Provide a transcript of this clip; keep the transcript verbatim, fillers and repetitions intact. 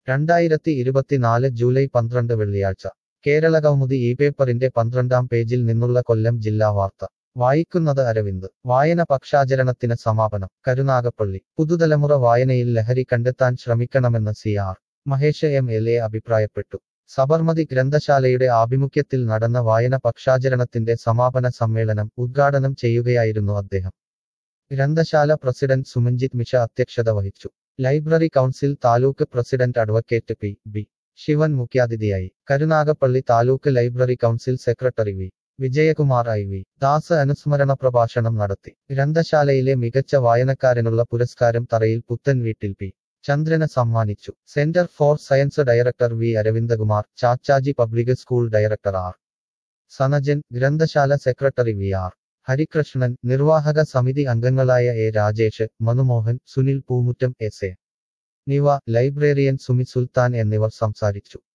രണ്ടായിരത്തി ഇരുപത്തിനാല് ജൂലൈ പന്ത്രണ്ട് വെള്ളിയാഴ്ച കേരളകൗമുദി ഈ പേപ്പറിന്റെ പന്ത്രണ്ടാം പേജിൽ നിന്നുള്ള കൊല്ലം ജില്ലാ വാർത്ത വായിക്കുന്നത് അരവിന്ദ് വായന പക്ഷാചരണത്തിന് സമാപനം കരുനാഗപ്പള്ളി പുതുതലമുറ വായനയിൽ ലഹരി കണ്ടെത്താൻ ശ്രമിക്കണമെന്ന് C R Mahesh M L A അഭിപ്രായപ്പെട്ടു. സബർമതി ഗ്രന്ഥശാലയുടെ ആഭിമുഖ്യത്തിൽ നടന്ന വായന പക്ഷാചരണത്തിന്റെ സമാപന സമ്മേളനം ഉദ്ഘാടനം ചെയ്യുകയായിരുന്നു അദ്ദേഹം. ഗ്രന്ഥശാല പ്രസിഡന്റ് സുമഞ്ജിത് മിഷ അധ്യക്ഷത വഹിച്ചു. Library council taluk president advocate P B Sivan മുഖ്യാതിഥിയായി. Karunagappally taluk library council secretary V Vijayakumar I V Das അനുസ്മരണ പ്രഭാഷണം നടത്തി. ഗ്രന്ഥശാലയിലെ മികച്ച വായനക്കാരനുള്ള പുരസ്കാരം തറയിൽ പുത്തൻ വീട്ടിൽ പി ചന്ദ്രന് സമ്മാനിച്ചു. Centre for science director V Aravindakumar, Chachaji public school director R Sanajan, ഗ്രന്ഥശാല സെക്രട്ടറി വി ആർ ഹരികൃഷ്ണൻ, നിർവാഹക സമിതി അംഗങ്ങളായ A Rajesh, Manumohan, Sunil Poomuttam, S A Niva, librarian Sumi Sultan എന്നിവർ സംസാരിച്ചു.